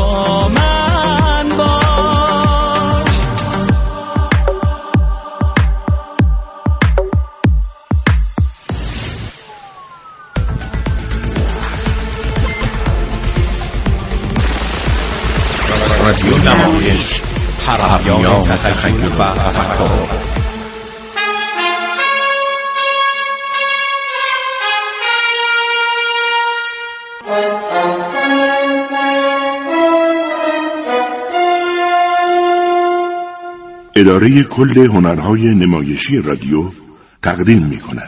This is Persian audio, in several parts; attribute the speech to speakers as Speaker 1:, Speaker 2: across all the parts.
Speaker 1: با من باش.
Speaker 2: رادیو نمایش، پیام تخیل و تفکر.
Speaker 3: اداره کل هنرهای نمایشی رادیو تقدیم می‌کند.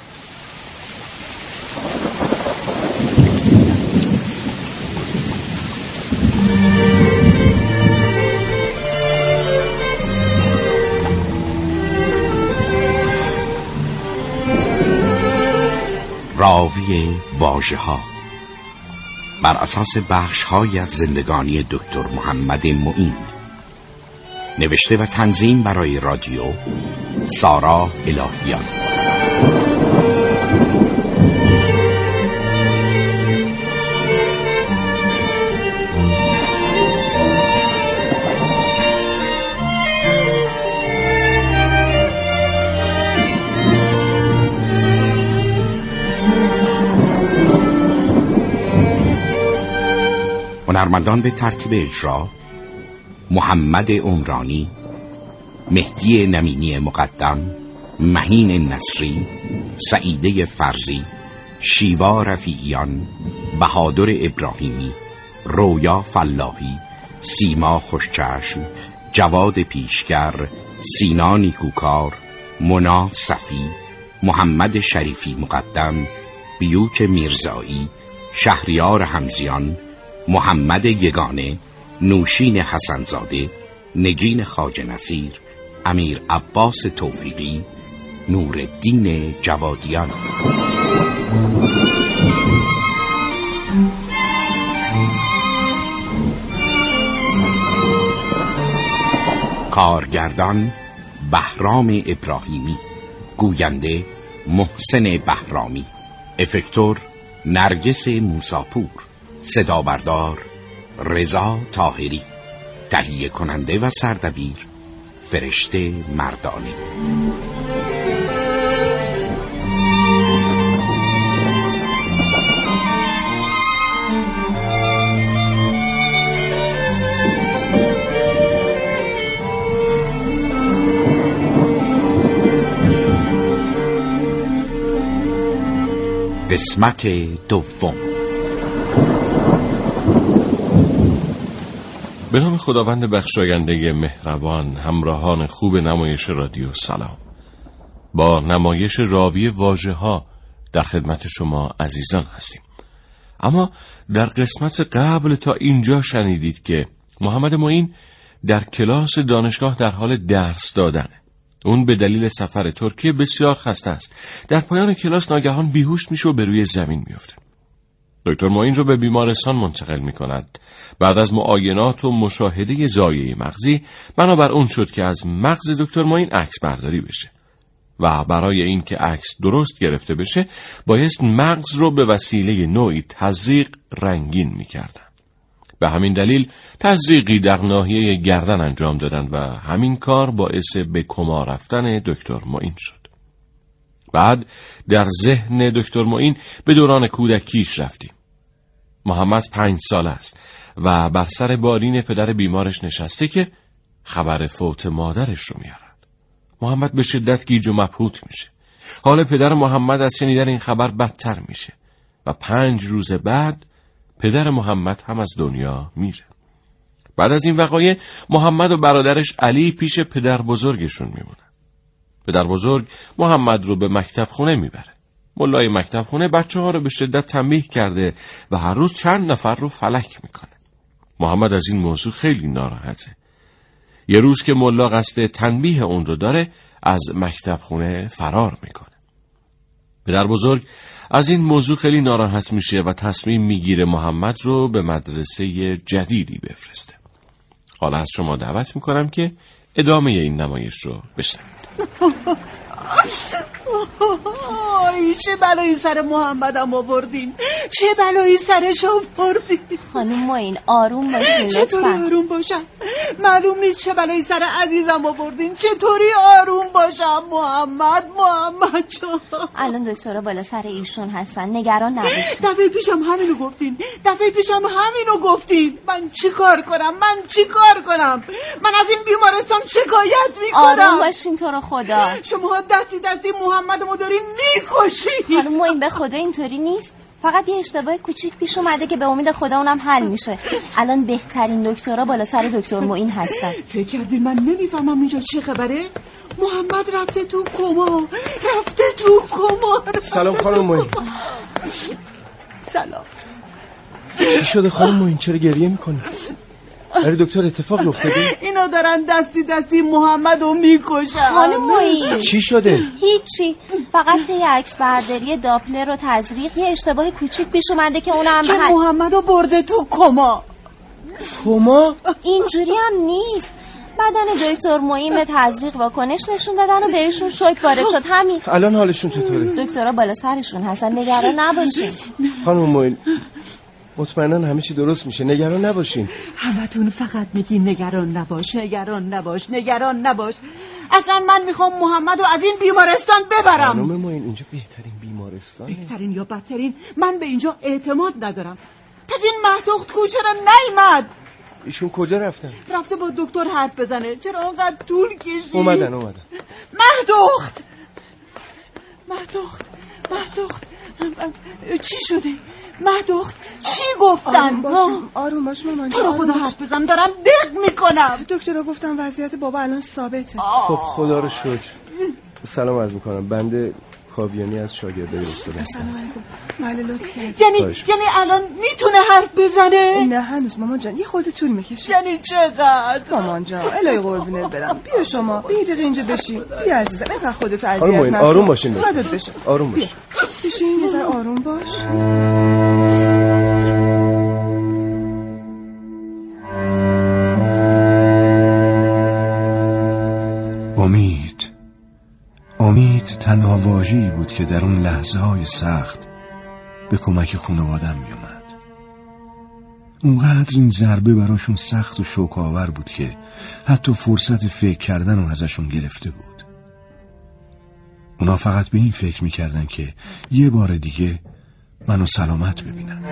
Speaker 2: راوی واژه‌ها بر اساس بخش‌هایی از زندگانی دکتر محمد معین. نوشته و تنظیم برای رادیو سارا الهیان. هنرمندان به ترتیب اجرا: محمد عمرانی، مهدی نمینی مقدم، مهین نصری، سعیده فرزی، شیوا رفیعیان، بهادر ابراهیمی، رویا فلاحی، سیما خوشچشم، جواد پیشگر، سینا نیکوکار، منا صفی، محمد شریفی مقدم، بیوک میرزایی، شهریار حمزیان، محمد یگانه، نوشین حسنزاده، نگین خواجه نصیر، امیر عباس توفیقی، نورالدین جوادیان. کارگردان بهرام ابراهیمی، گوینده محسن بهرامی، افکتور نرگس موساپور، صدا بردار رضا طاهری، تهیه کننده و سردبیر فرشته مردانی. قسمت دوم.
Speaker 4: به نام خداوند بخشاینده مهربان. همراهان خوب نمایش رادیو سلام. با نمایش راوی واژه‌ها در خدمت شما عزیزان هستیم. اما در قسمت قبل تا اینجا شنیدید که محمد معین در کلاس دانشگاه در حال درس دادنه. اون به دلیل سفر ترکیه بسیار خسته است. در پایان کلاس ناگهان بیهوش میشه و به روی زمین میفته. دکتر معین رو به بیمارستان منتقل می کند. بعد از معاینات و مشاهده زایعه مغزی بنابر اون شد که از مغز دکتر معین عکس برداری بشه و برای این که عکس درست گرفته بشه بایست مغز رو به وسیله نوعی تزریق رنگین می کردن. به همین دلیل تزریقی در ناحیه گردن انجام دادن و همین کار باعث به کما رفتن دکتر معین شد. بعد در ذهن دکتر معین به دوران کودکیش رفتیم. محمد 5 ساله است و بر سر بالین پدر بیمارش نشسته که خبر فوت مادرش رو میارد. محمد به شدت گیج و مبهوت میشه. حال پدر محمد از شنیدن این خبر بدتر میشه و 5 روز بعد پدر محمد هم از دنیا میره. بعد از این وقایع محمد و برادرش علی پیش پدر بزرگشون میمونن. پدر بزرگ محمد رو به مکتب خونه میبره. ملای مکتب خونه بچه ها رو به شدت تنبیه کرده و هر روز چند نفر رو فلک میکنه. محمد از این موضوع خیلی ناراحته. یه روز که ملا قصد تنبیه اون رو داره از مکتب خونه فرار میکنه. پدر بزرگ از این موضوع خیلی ناراحت میشه و تصمیم میگیره محمد رو به مدرسه جدیدی بفرسته. حالا از شما دعوت میکنم که ادامه این نمایش رو بشنوید.
Speaker 5: چه بلایی سر محمدم آوردین، چه بلایی سرش آوردین.
Speaker 6: خانم معین آروم باشین لطفا.
Speaker 5: چطوری آروم باشم؟ معلوم نیست چه بلایی سر عزیزم آوردین. چطوری آروم باشم محمد جان؟
Speaker 6: الان دکترها بالا سر ایشون هستن، نگران نباشین.
Speaker 5: دفعه پیشم همینو گفتین. من چی کار کنم؟ من از این بیمارستان شکایت میکنم.
Speaker 6: آروم باشین تو رو خدا.
Speaker 5: شما دستی محمدمو دارین میکشین.
Speaker 6: خانم معین به خدا اینطوری نیست، فقط یه اشتباه کوچیک پیش اومده که به امید خدا اونم حل میشه. الان بهترین دکترها بالا سر دکتر معین هستن.
Speaker 5: فکر کردین من نمیفهمم اینجا چه خبره؟ محمد رفته تو کما.
Speaker 7: سلام خانم معین.
Speaker 5: سلام.
Speaker 7: چی شده خانم معین؟ چرا گریه میکنی؟ برای دکتر اتفاقی افتاده؟
Speaker 5: اینا دارن دستی محمدو میکشن.
Speaker 6: خانم معین
Speaker 7: چی شده؟
Speaker 6: هیچی، فقط یه عکس برداری داپلر و تزریق یه اشتباه کوچیک پیش اومده که اونم
Speaker 5: که محمدو برده تو کما.
Speaker 6: اینجوری هم نیست. بدن دکتر معین به تزریق واکنش نشون دادن و بهشون شوک وارد شد. همین.
Speaker 7: الان حالشون چطوره؟
Speaker 6: دکترها بالا سرشون هستن، نگران نباشین.
Speaker 7: خانم معین مطمئناً همه چی درست میشه، نگران نباشین.
Speaker 5: همتون فقط میگین نگران نباش. اصلا من میخوام محمدو از این بیمارستان ببرم.
Speaker 7: خانم معین اینجا بهترین بیمارستانه.
Speaker 5: بهترین یا بدترین من به اینجا اعتماد ندارم. پس این مهدوخت کو چرا نیامد؟
Speaker 7: ایشون کجا رفتن؟
Speaker 5: رفته با دکتر حرف بزنه. چرا انقدر طول کشید؟
Speaker 7: اومدن.
Speaker 5: مهدوخت چی شده؟ مهدوخت چی گفتن؟
Speaker 8: آروم باش مامان.
Speaker 5: تو رو خدا حرف بزن، دارم دق میکنم.
Speaker 8: دکترها گفتن وضعیت بابا الان ثابته.
Speaker 7: خب خدا رو شکر. سلام عرض میکنم، بنده کاویانی از شاگردای استاد هستم.
Speaker 8: سلام علیکم. بله لطف کردید.
Speaker 5: یعنی الان میتونه حرف بزنه؟
Speaker 8: نه هنوز مامان جان، یه خورده طول میکشه.
Speaker 5: یعنی چقدر؟
Speaker 8: مامان جان الهی قربونت برم. بیا شما بیا دقیقه اینجا بشین. بیا عزیزم اینقدر خودتو اذیت نکن.
Speaker 7: آروم باشین.
Speaker 8: خودت بشین.
Speaker 7: آروم باش.
Speaker 8: بشین یه ذره آروم باش.
Speaker 9: امید تنها واژه‌ای بود که در اون لحظه‌های سخت به کمک خانواده‌ام میومد. اونقدر این ضربه براشون سخت و شوک‌آور بود که حتی فرصت فکر کردن رو ازشون گرفته بود. اونا فقط به این فکر میکردن که یه بار دیگه منو سلامت ببینن.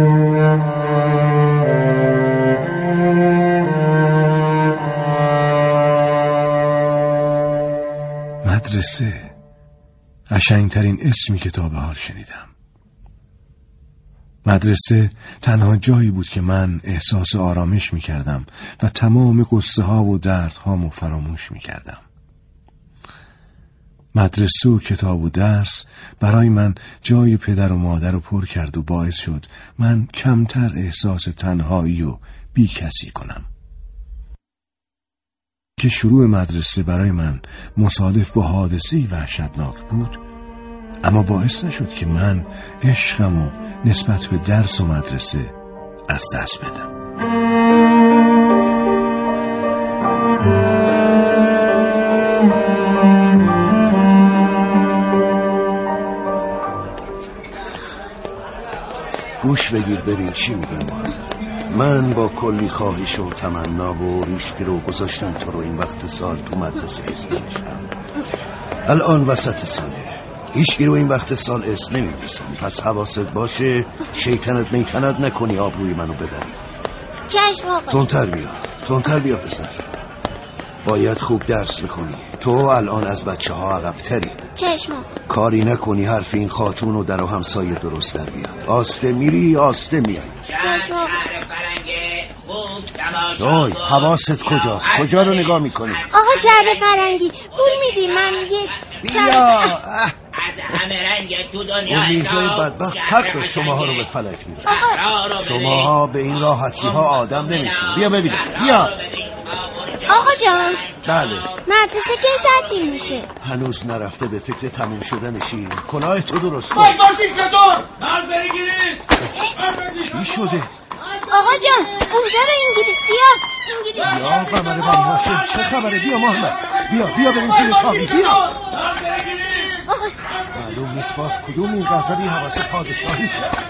Speaker 9: مدرسه، قشنگترین اسمی که تا به حال شنیدم. مدرسه تنها جایی بود که من احساس آرامش میکردم و تمام قصه ها و درد هامو فراموش میکردم. مدرسه و کتاب و درس برای من جای پدر و مادر رو پر کرد و باعث شد من کمتر احساس تنهایی و بی کسی کنم. که شروع مدرسه برای من مصادف با حادثه‌ای وحشتناک بود، اما باعث نشد که من عشقمو نسبت به درس و مدرسه از دست بدم.
Speaker 10: گوش بگیر ببین چی میگم. من با کلی خواهش و تمنا و ریشگی رو گذاشتم تو رو این وقت سال تو مدرسه اسم نمیشم. الان وسط ساله، هیچگی رو این وقت سال اسم نمیبرسن. پس حواست باشه شیطنت میتنت نکنی آبروی منو ببری.
Speaker 11: چشم آقا.
Speaker 10: تندتر بیا پسر. باید خوب درس بخونی. تو الان از بچه ها عقب تری.
Speaker 11: چشم آقا.
Speaker 10: کاری نکنی حرف این خاتون و در و همسایه درست در بیاد. آسته میری آسته میای.
Speaker 11: چشم آقا.
Speaker 10: جای حواست کجاست؟ کجا رو نگاه میکنی؟
Speaker 11: آقا شهر فرنگی پول میدی من یه
Speaker 10: بیا.
Speaker 11: از
Speaker 10: همه رنگ تو دنیا. اون میزای بدبخت حق شماها رو به فلک میده. شماها به این راحتی ها آدم نمیشین. بیا ببینم. بیا
Speaker 11: آقا جان.
Speaker 10: بله.
Speaker 11: مدرسه کی تعطیل میشه؟
Speaker 10: هنوز نرفته به فکر تموم شدنشی. کلاه تو درست کن.
Speaker 1: باشید چطور؟ مرد بریگیریست.
Speaker 10: چی شده؟
Speaker 11: آقا جان اونجا رو انگلیسی سیاه انگلیسی.
Speaker 10: یا قمر بنی هاشم چه خبره؟ بیا محمد، بیا بریم زیر تابی. بیا. معلوم نیست باز کدوم این غضبی حواس پادشاهی.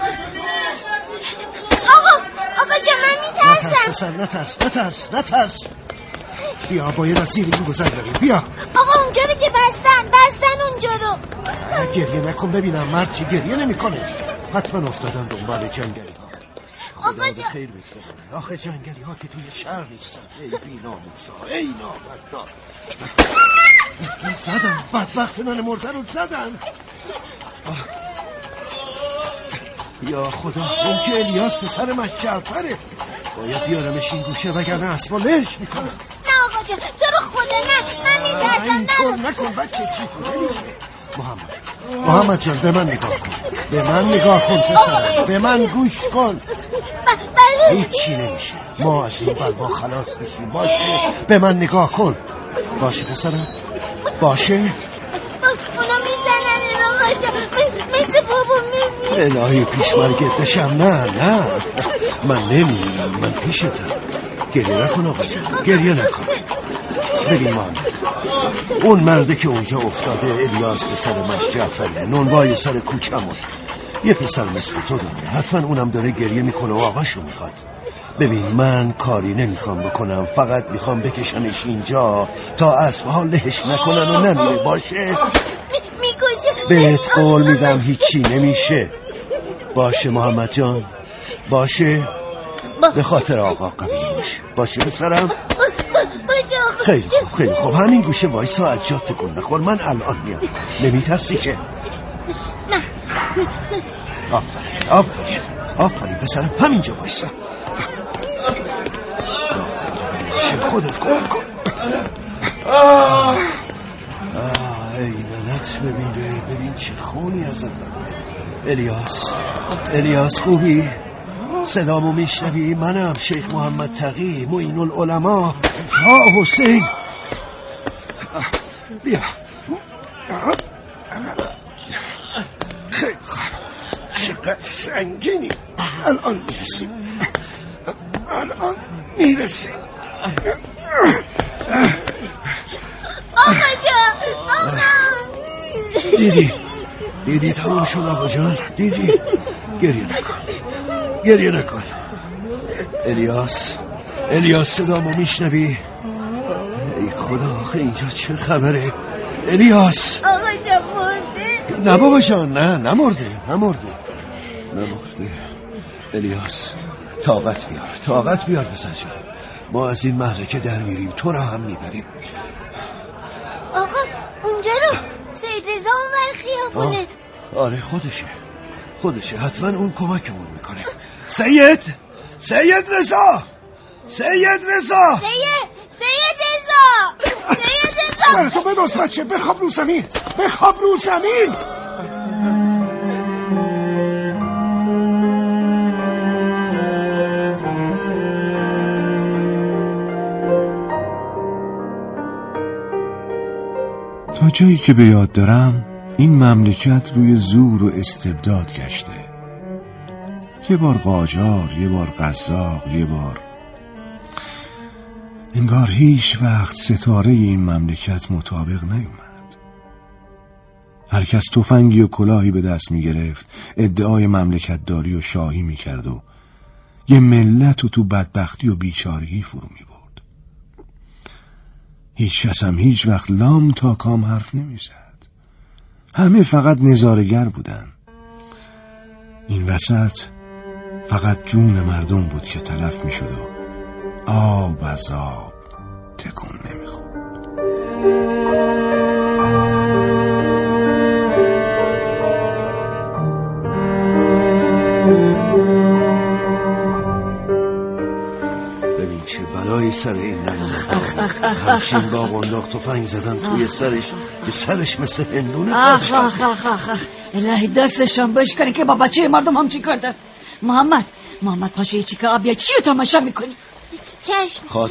Speaker 11: آقا جا من
Speaker 10: میترسم. نترس. بیا باید از زیر این گذر بریم. بیا.
Speaker 11: آقا اونجا رو که بستن اونجا رو.
Speaker 10: گریه نکن ببینم، مرد که گریه نمی کنه. حتما افتادن دنبال جنگلی ها. خدا به خیر بگذاره. آخه جنگلی ها که توی شهر نیستن. ای بی ناموسا، ای نامردا. زدن بدبخت نان مرده رو زدن. یا خدا، اون که الیاس پسر جعفره. باید بیارمش این گوشه وگرنه اسبا لش میکنم.
Speaker 11: نه آقا جان، تو رو خدا نه، من میترسم.
Speaker 10: اینطور نکن بچه، چی نمیشه. محمد جان به من نگاه کن پسرم، به من گوش کن. هیچی نمیشه، ما از این بلوا خلاص میشیم. باشه به من نگاه کن. باشه پسرم، باشه.
Speaker 11: اونا میزنن آقا جان، مثل بابا میبینی.
Speaker 10: الهی پیشمرگت بشم. نه من نمیمیرم، من پیشتم. گریه نکن آقا جان، گریه نکن. ببین محمد، اون مرده که اونجا افتاده الیاس پسر جعفره، نونوای سر کوچمون. یه پسر مثل تو داره، حتما اونم داره گریه میکنه و آقاشو میخواد. ببین من کاری نمیخوام بکنم، فقط میخوام بکشمش اینجا تا اسبها لهش نکنن و نمیره. باشه؟ بهت قول میدم هیچی نمیشه. باشه محمد جان، باشه؟ به خاطر آقا قوی باشه پسرم. خیلی خوب همین گوشه وایسا، از جات تکون نخور. من الان میام. نمیترسی که؟ آفرین پسرم، همینجا وایسا. خودت کمک کن. ای ننت ببین چه خونی ازت رفته. الیاس خوبی؟ صدامو میشنوی؟ منم شیخ محمد تقی، معین العلماء. حسین بیا. خیلی خوب، چقدر سنگینی. الان میرسیم.
Speaker 11: آقا جان،
Speaker 10: دیدی تموم شد آقا جان، دیدی؟ گریه نکن. الیاس صدامو میشنوی؟ ای خدا، آخه اینجا چه خبره؟ الیاس
Speaker 11: آقا جان مرده؟
Speaker 10: نه بابا جان، نمرده. الیاس طاقت بیار پسر جان. ما از این محرکه در میریم، تو را هم میبریم.
Speaker 11: آقا اونجا رو سید رضا اونور خیابونه.
Speaker 10: آره خودشه حتما اون کمکمون میکنه. سید رضا تو بدوز بچه، بخواب رو زمین.
Speaker 9: تا جایی که به یاد دارم این مملکت روی زور و استبداد گشته. یه بار قاجار، یه بار قزاق، یه بار انگار هیچ وقت ستاره این مملکت مطابق نیومد. هر کس تفنگی و کلاهی به دست می گرفت، ادعای مملکت داری و شاهی می کرد و یه ملت و تو بدبختی و بیچارگی فرو می برد. هیچ کس هم هیچ وقت لام تا کام حرف نمی زد. همه فقط نظارگر بودن. این وسط فقط جون مردم بود که تلف می شد و آب از آب تکون نمی خورد.
Speaker 10: ببین چه بلایی سر این همچین با قنداق تفنگ زدن توی سرش که سرش مثل هندونه.
Speaker 5: الهی دستشم بشکنی که با بچه مردم هم چی کردن. محمد پاشو یه چیکه آب یا چی رو تماشا میکنی؟
Speaker 11: چشم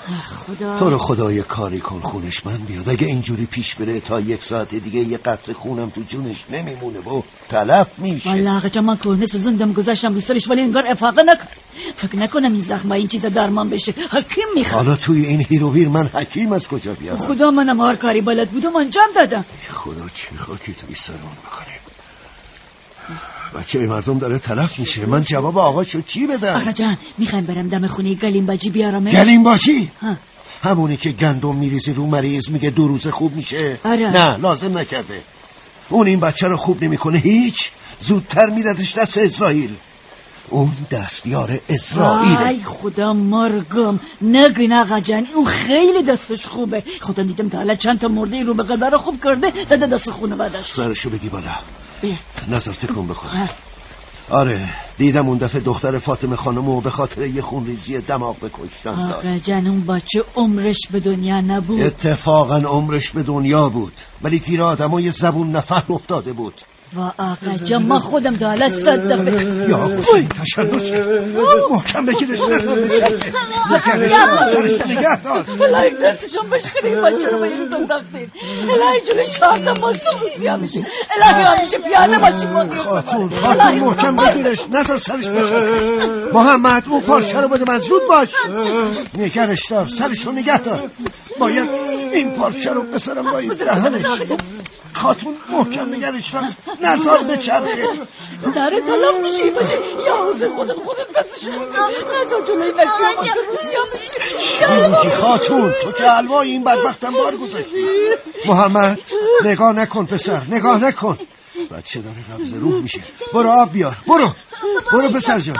Speaker 8: خدا
Speaker 10: تو رو خدای کاری کن خونش من بیاد. اگه اینجوری پیش بره تا 1 ساعت دیگه یه قطره خونم تو جونش نمیمونه و تلف میشه.
Speaker 5: والله آقا جان من کورنه سوزوندم گذاشتم رو سرش ولی انگار افاقه نکن. فکر نکنم این زخمه این چیز درمان بشه. حکیم میخواد.
Speaker 10: حالا توی این هیروویر من حکیم از کجا بیارم؟
Speaker 5: خدا منم هر کاری بلد بودم انجام دادم.
Speaker 10: خدا چی خاکی توی سرمون بکنه. بچه مردم داره تلف میشه. من جواب آقاشو چی بدم؟
Speaker 5: آقا جان میخوایم برم دم خونه گلیم باجی بیارمش.
Speaker 10: گلیم باجی؟ همونی که گندم میریزی رو مریض میگه 2 روز خوب میشه؟
Speaker 5: آره.
Speaker 10: نه لازم نکرده. اون این بچه رو خوب نمیکنه هیچ. زودتر میدادش دست اسرائیل. اون دستیار اسرائیل.
Speaker 5: ای خدا مرگم نگین آقا جان اون خیلی دستش خوبه. خدا دیدم تا حالا چند تا مرده رو به قدر خوب کرده داده دست خونه بعدش.
Speaker 10: سرشو بگی بالا. نظر تکون بخور. آره دیدم اون دفعه دختر فاطمه خانمو به خاطر یه خونریزی دماغ به کشتن داد.
Speaker 5: آقا جان اون بچه عمرش به دنیا نبود.
Speaker 10: اتفاقا عمرش به دنیا بود ولی گیر آدمای زبون نفهم افتاده بود.
Speaker 5: و آقا جان ما خودم تا حالا 100 دفعه
Speaker 10: یا حسین تشنج محکم بگیرش نخواه بچه نگرش سرش نگه دار.
Speaker 5: الهی دستشون بشکنی این بچه رو به این زنداختین. الهی جلوی 4 تا ماسوم سیاه میشه. الهی همیشه پیانه باشیم.
Speaker 10: خاتون محکم بگیرش نظر سرش بچه. محمد اون پارچه رو بده من زود باش. نگرش دار سرشو نگه دار. باید این پارچه رو بسرم با این دهنش. خاتون محکم نگرش دار نظر بچرخه.
Speaker 5: داره تلف میشه بچه. یا حوزه خودت دستشون نظر جلوی بچه
Speaker 10: چی میگی خاتون؟ تو که علوای این بدبختم بار گذاشتی. محمد نگاه نکن پسر نگاه نکن. بچه داره قبض روح میشه. برو آب بیار برو پسر جان.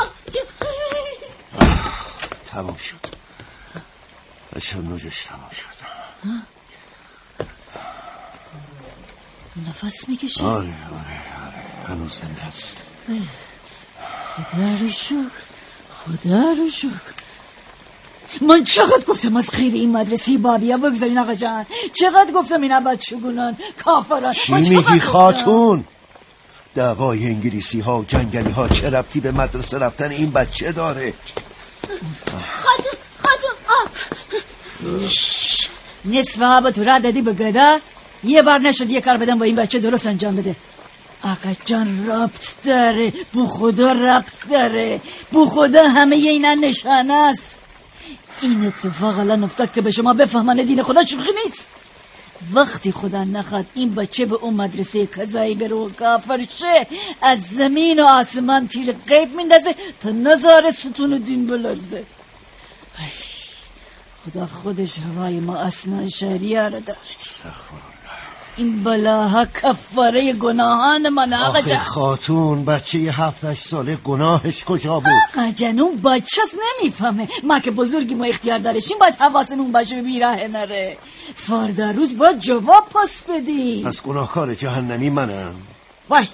Speaker 10: تمام شد بچه نوجش تمام شد.
Speaker 5: نفس میکشه؟
Speaker 10: آره هنوز زنده است.
Speaker 5: خدا رو شکر. من چقدر گفتم از خیر این مدرسه بابیا بگذارین آقا جان. چقدر گفتم این بچگونان کافران.
Speaker 10: چی میگی خاتون؟ دعوای انگلیسی ها و جنگلی ها چه ربطی به مدرسه رفتن این بچه داره؟
Speaker 11: خاتون
Speaker 5: نصف ها با تو را دادی بگده. یه بار نشد یه کار بدم با این بچه درست انجام بده. آقا جان ربط داره. بو خدا ربط داره. بو خدا همه اینا نشانه است. این اتفاق الان افتاد که به شما بفهمن دین خدا شوخی نیست. وقتی خدا نخواد این بچه به اون مدرسه کذایی بره و کافر شه از زمین و آسمان تیر غیب میندازه تا نظاره ستون دین بلرزه. خدا خودش هوای ما اصلا شریعه رو داره. این بلاها کفاره گناهان من.
Speaker 10: آخه خاتون بچه 7-8 ساله گناهش کجا بود؟
Speaker 5: آقا جنون بچه‌س نمیفهمه. ما که بزرگی ما اختیار دارشیم باید حواسمون باشه به بیراه نره. فردا روز باید جواب پس بدی.
Speaker 10: پس گناهکار جهنمی منم.
Speaker 5: وای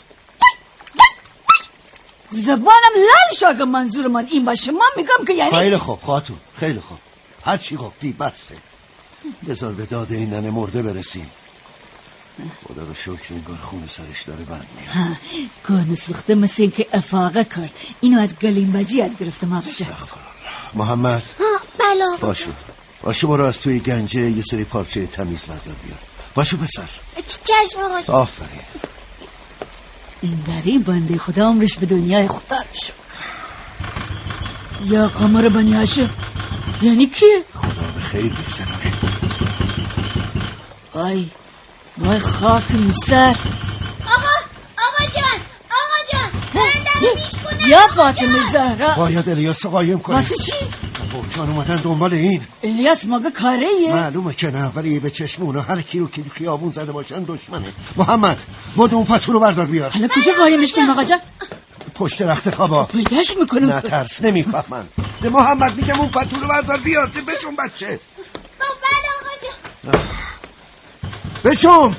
Speaker 5: زبانم لال شاگه. منظور من این باشه. من میگم که یعنی
Speaker 10: خیلی خوب خاتون خیلی خوب. هر چی گفتی بسه. بذار به داد این ننه مرده برسیم. خدا رو شکر انگار خون سرش داره بند میاد.
Speaker 5: گونه سخته مثل این که افاقه کرد. اینو از گلیم بجی یاد گرفتم آقا جان.
Speaker 10: محمد
Speaker 11: بلا
Speaker 10: باشو برو از توی گنجه یه سری پارچه تمیز بردار بیار. باشو پسر.
Speaker 11: چشم آقا.
Speaker 10: آفرین.
Speaker 5: این بری بنده خدا عمرش به دنیای خدا شد. یا قمر بنی هاشم یعنی کیه؟
Speaker 10: خدا به خیر بگذرونه.
Speaker 5: وای خاک میسر.
Speaker 11: آقا جان برندن بیش کنه.
Speaker 5: یا فاطمه زهرا
Speaker 10: باید الیاس قایم کنه.
Speaker 5: واسه چی؟
Speaker 10: بوچان اومدن دنبال این.
Speaker 5: الیاس مگه کاریه؟
Speaker 10: معلومه که نه ولی به چشم اونا هر کی رو که خیابون زده باشن دشمنه. محمد بود اون پتو رو بردار بیار.
Speaker 5: حالا کجا قایمش کنیم آقا جان؟
Speaker 10: پشت رخت خوابا.
Speaker 5: پیداش میکنم.
Speaker 10: نه ترس نمیفهمن. ده محمد میگم اون پتو رو بردار بیار. ده بچون بچه.
Speaker 11: بله آقا جان.
Speaker 10: بچون.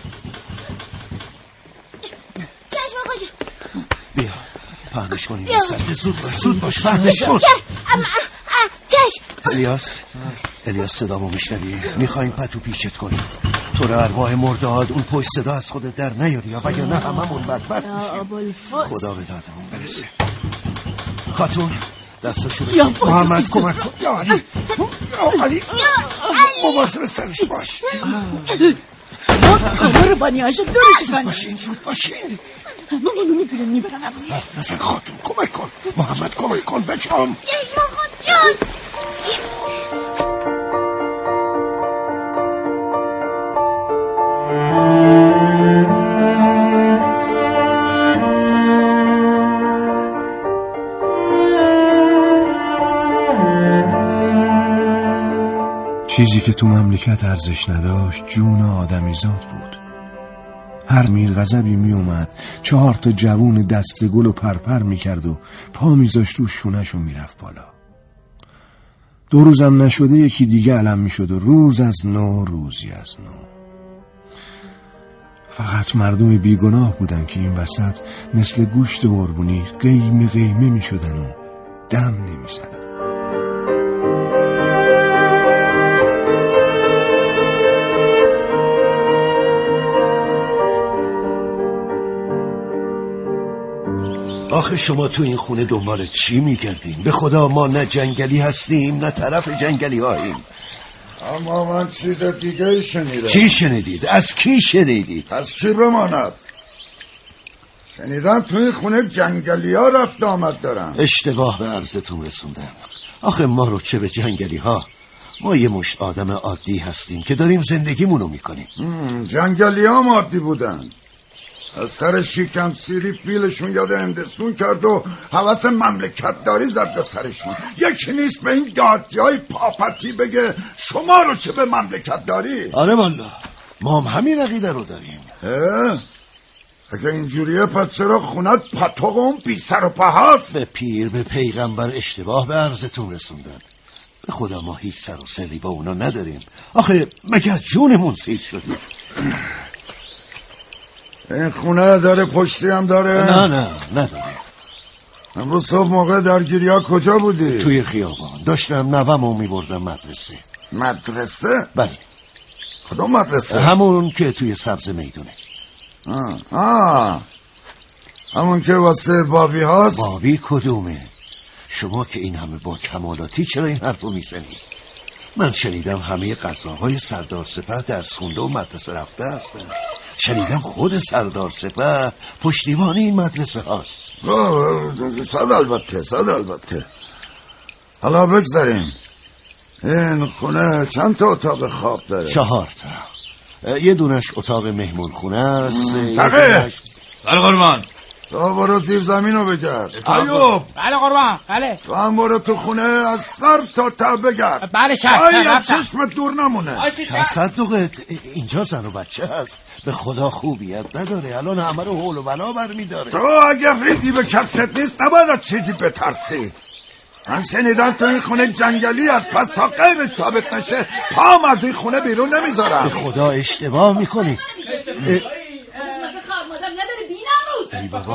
Speaker 11: چشم آقا جان.
Speaker 10: بیا پهنش کنیم. زود باش پهنش کن.
Speaker 11: چشم.
Speaker 10: الیاس صدامو میشنوی؟ میخوایم پتو پیچت کنیم. تو رو ارواح مرداد اون پشت صدا از خودت در نیاری یا وگرنه هممون بدبخت میشیم. خدا به دادمون برسه. خاتون دستاشو
Speaker 5: یا
Speaker 10: محمد کمک کن. یا علی مواظب سرش باش.
Speaker 5: خبر بانی هاشو دورش کن.
Speaker 10: باشین زود باشین.
Speaker 5: مامانو میبرم.
Speaker 10: حرف نزن خاتون، کمک کن. محمد کمک کن بچم.
Speaker 9: چیزی که تو مملکت ارزش نداشت جون آدمیزاد بود. هر میل غضبی می اومد 4 تا جوون دست گل و پرپر می کرد و پا می زاشت رو شونش و می رفت بالا. 2 روزم نشده یکی دیگه علم می شد و روز از نو روزی از نو. فقط مردم بیگناه بودن که این وسط مثل گوشت قربونی قیمه قیمه می شدن و دم نمی زدن.
Speaker 10: آخه شما تو این خونه دنبال چی میگردین؟ به خدا ما نه جنگلی هستیم نه طرف جنگلی هاییم.
Speaker 12: اما من چیز دیگه شنیدم.
Speaker 10: چی شنیدید؟ از کی شنیدید؟
Speaker 12: از کی بماند؟ شنیدم تو این خونه جنگلی ها رفت آمد دارن.
Speaker 10: اشتباه به عرضتون رسوندم. آخه ما رو چه به جنگلی ها، ما یه مشت آدم عادی هستیم که داریم زندگیمونو میکنیم.
Speaker 12: جنگلی ها عادی بودن، از سر شیکم سیری فیلشون یاد هندستون کرد و حوث مملکت داری زد به سرشون. یکی نیست به این دادی های پاپتی بگه شما رو چه به مملکت داری؟
Speaker 10: آره والا ما هم همین عقیده رو داریم.
Speaker 12: اگه اینجوریه پس چرا خونت پاتوق اون بی سر و پاهاست؟
Speaker 10: به پیر به پیغمبر اشتباه به عرضتون رسوندن. به خدا ما هیچ سر و سری با اونا نداریم. آخه مگه جونمون سیر شدیم؟
Speaker 12: این خونه داره پشتی هم داره؟
Speaker 10: نه نداره.
Speaker 12: امروز صبح موقع درگیری ها کجا بودی؟
Speaker 10: توی خیابان داشتم نوامو میبردم مدرسه.
Speaker 12: مدرسه؟
Speaker 10: بله.
Speaker 12: کدوم مدرسه؟
Speaker 10: همون که توی سبز میدونه.
Speaker 12: همون که واسه بابی هاست؟
Speaker 10: بابی کدومه؟ شما که این همه با کمالاتی چرا این حرفو میزنی؟ من شنیدم همه قضاهای سردار سپه درس خونده و مدرسه رفته هستن. شنیدم خود سردار سپه پشتیبان این مدرسه هاست.
Speaker 12: صد البته. حالا بگذاریم، این خونه چند تا اتاق خواب داره؟
Speaker 10: 4 تا. یه دونش اتاق مهمون خونه است.
Speaker 12: بله
Speaker 13: قربان.
Speaker 12: تو برو زیر زمین رو بگرد. ایوب.
Speaker 13: بله قربان. بله.
Speaker 12: تو هم برو تو خونه از سر تا ته بگرد.
Speaker 13: بله
Speaker 12: رفتم. چشمت دور نمونه.
Speaker 10: تصدقت اینجا زن و بچه هست. به خدا خوبیت نداره. الان همه رو حول و بلا برمیداره.
Speaker 12: تو اگه ریدی به کفشت نیست نباید از چیزی بترسی. من شنیدم تو این خونه جنگلی هست، پس تا غیر ثابت نشه پام از این خونه بیرون نمیذارم.
Speaker 10: به خدا اشتباه میکنی.
Speaker 5: ای بابا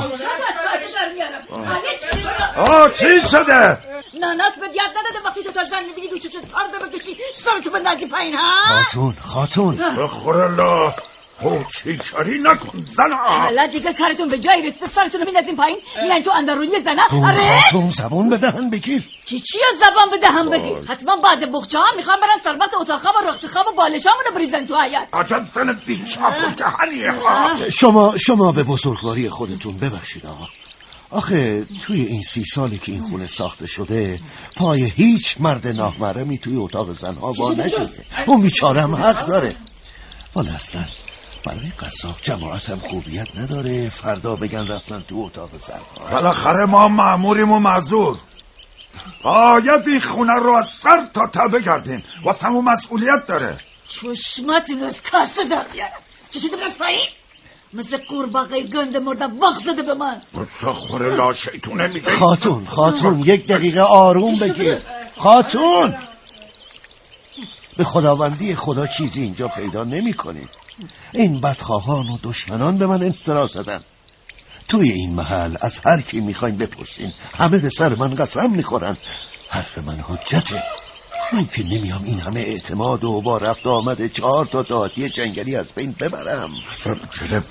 Speaker 12: چی شده؟
Speaker 5: نانات به یاد نداده وقتی تو تا زن میبینی رو چه تار بکشی سرتو بندازی پایین ها؟
Speaker 10: خاتون
Speaker 12: بخور الله چی کاری نکن زنا.
Speaker 5: حالا دیگه کارتون به جایی رسته، سرتون رو میندازین پایین میلین تو اندرونی زنه. آره
Speaker 10: خاتون زبان به دهن بگیر.
Speaker 5: چی زبان به دهن بگیر؟ حتما بعد بخچه ها میخوام برن سربت اتاق خواب و رخت خواب و بالش هامونو بریزن تو حیاط.
Speaker 12: عجب زن بیچاق و جهنیه.
Speaker 10: شما به بزرگواری خودتون ببخشید آقا. آخه توی این 30 سالی که این خونه ساخته شده پای هیچ مرد نامحرمی توی اتاق زنها وا نشده. اون بیچاره هم حق داره. ولی اصلا برای قصاب جماعتم خوبیت نداره فردا بگن رفتن تو اتاق زنها.
Speaker 12: بالاخره ما مأموریم و معذور. باید این خونه رو از سر تا ته بگردیم، واسه همون مسئولیت داره.
Speaker 5: چشمت از کاسه دار بیارم. چه شده برس پایین؟ مثل قورباغه گنده مرده وقت زده به من.
Speaker 12: مستخور لا شیطونه میگه.
Speaker 10: خاتون 1 دقیقه آروم بگیر. خاتون به خداوندی خدا چیزی اینجا پیدا نمی کنیم. این بدخواهان و دشمنان به من افترا زدن. توی این محل از هر کی میخواین بپرسین همه به سر من قسم میخورن. حرف من حجته. من که نمیام این همه اعتماد و با رفت آمد 4 تا دادی جنگلی از بین ببرم.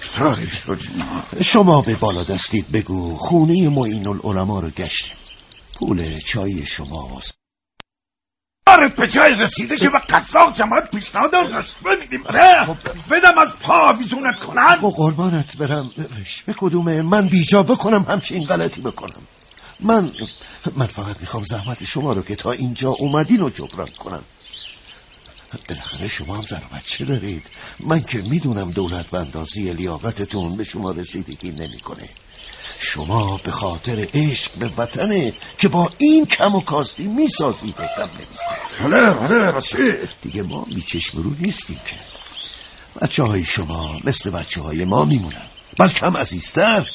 Speaker 10: شما به بالا دستید بگو خونه معین العلماء رو گشتیم. پول چای شماست.
Speaker 12: آرت به جای رسیده که به قزاق جماعت پیشنهاد رشوه میدیم. بدم از پا آویزونت کنن.
Speaker 10: قربانت برم، رشوه کدومه؟ من بیجا بکنم همچین غلطی بکنم؟ من فقط میخوام زحمت شما رو که تا اینجا اومدین رو جبران کنم. بالاخره شما هم زن و بچه دارید. من که میدونم دولت به اندازه لیاقتتون به شما رسیدگی نمیکنه. شما به خاطر عشق به وطنه که با این کم و کاستی میسازی به کم نمیسازی.
Speaker 12: بله راستی
Speaker 10: دیگه ما بیچشم رو نیستیم که. بچه های شما مثل بچه های ما میمونن، بلکه هم عزیزتر.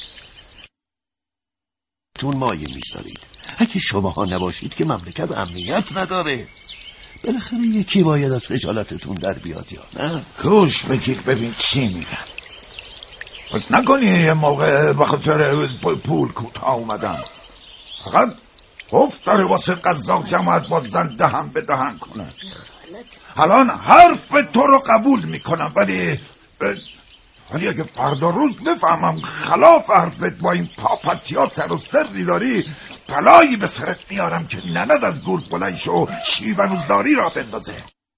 Speaker 10: تون مایه میذارید. اگه شما ها نباشید که مملکت امنیت نداره. بالاخره یکی باید از خجالتتون در بیاد یا نه؟
Speaker 12: گوش بگیر ببین چی میگن. فکر نکنی یه موقع به خاطر پول کوتاه اومدن. فقط خوف داره واسه قزاق جماعت بازدن دهن به دهن کنن. الان حرف تو رو قبول میکنم، ولی اگه فردا روز بفهمم خلاف حرفت با این پاپتیا سر و سری داری، بلایی به سرت میارم که نند از گور بلنش و شیونوزداری را بندازه.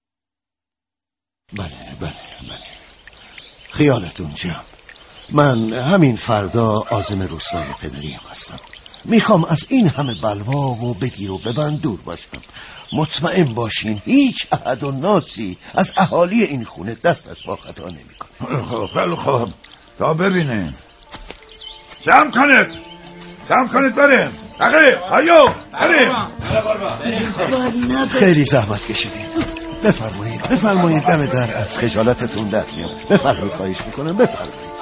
Speaker 10: بله خیالتون جمع. من همین فردا عازم روستای پدریم هستم. میخوام از این همه بلوا و بگیر و ببند دور باشم. مطمئن باشین هیچ احد و ناسی از اهالی این خونه دست از با خطا نمیکنه.
Speaker 12: خیلی خوب تا ببینیم. جمع کنید بریم. بریم.
Speaker 10: خیلی زحمت کشیدین. بفرمایید دم در از خجالتتون در میاد. بفرمایید، خواهش میکنم بفرمایید.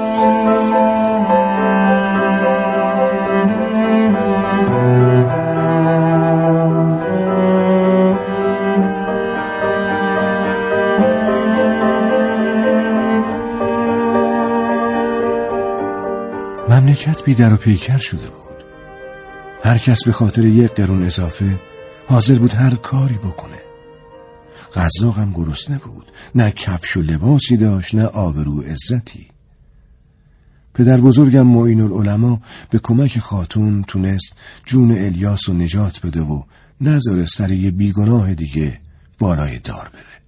Speaker 9: مملکت بی در و پیکر شده بود. هر کس به خاطر 1 قرون اضافه حاضر بود هر کاری بکنه. قزاق هم گرسنه بود، نه کفش و لباسی داشت نه آبرو و عزتی. پدر بزرگم معین العلماء به کمک خاتون تونست جون الیاس رو نجات بده و نذاره سر یه بیگناه دیگه بالای دار بره.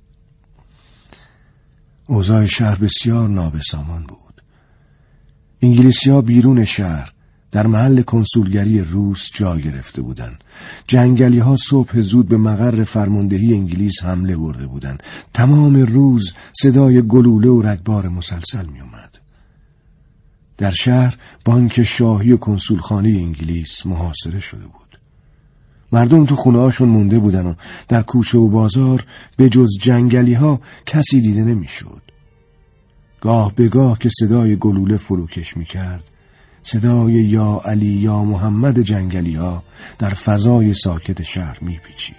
Speaker 9: اوضاع شهر بسیار نابسامان بود. انگلیسی‌ها بیرون شهر در محل کنسولگری روس جا گرفته بودند. جنگلی‌ها صبح زود به مقر فرماندهی انگلیس حمله برده بودند. تمام روز صدای گلوله و رگبار مسلسل می اومد. در شهر بانک شاهی و کنسولخانه انگلیس محاصره شده بود. مردم تو خونه‌هاشون مونده بودن و در کوچه و بازار به جز جنگلی‌ها کسی دیده نمی‌شد. گاه به گاه که صدای گلوله فروکش می‌کرد، صدای یا علی یا محمد جنگلی‌ها در فضای ساکت شهر می‌پیچید.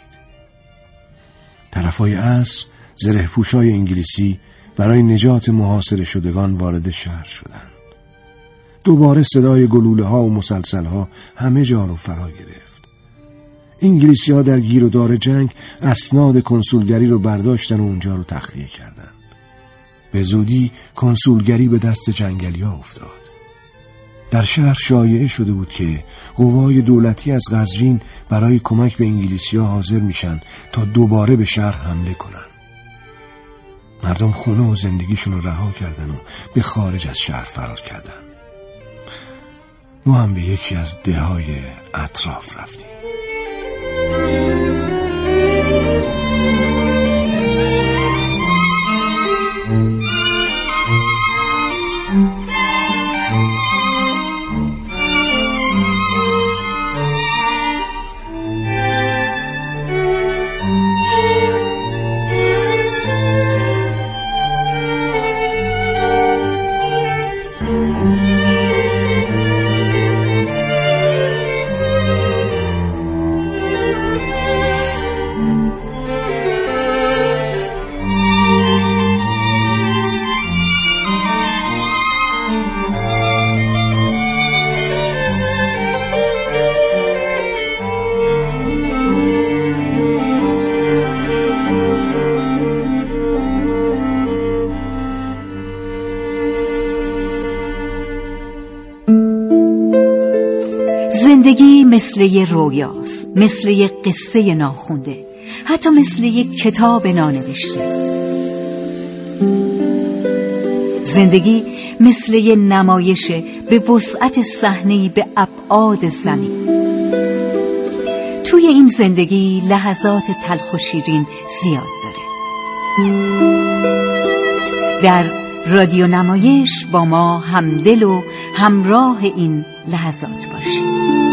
Speaker 9: طرفای عصر زره‌پوشای انگلیسی برای نجات محاصره شدگان وارد شهر شدند. دوباره صدای گلوله‌ها و مسلسل‌ها همه جا رو فرا گرفت. انگلیسی‌ها در گیر و دار جنگ اسناد کنسولگری رو برداشتن و اونجا رو تخلیه کردند. به زودی کنسولگری به دست جنگلی‌ها افتاد. در شهر شایعه شده بود که قوای دولتی از قزوین برای کمک به انگلیسی‌ها حاضر میشن تا دوباره به شهر حمله کنن. مردم خونه و زندگیشون رو رها کردن و به خارج از شهر فرار کردن. ما هم به یکی از دههای اطراف رفتیم.
Speaker 14: زندگی مثل یه رویاست، مثل یه قصه ناخونده، حتی مثل یه کتاب نانوشته. زندگی مثل یه نمایشه به وسعت صحنه‌ای به ابعاد زمین. توی این زندگی لحظات تلخ و شیرین زیاد داره. در رادیو نمایش با ما همدل و همراه این لحظات باشید.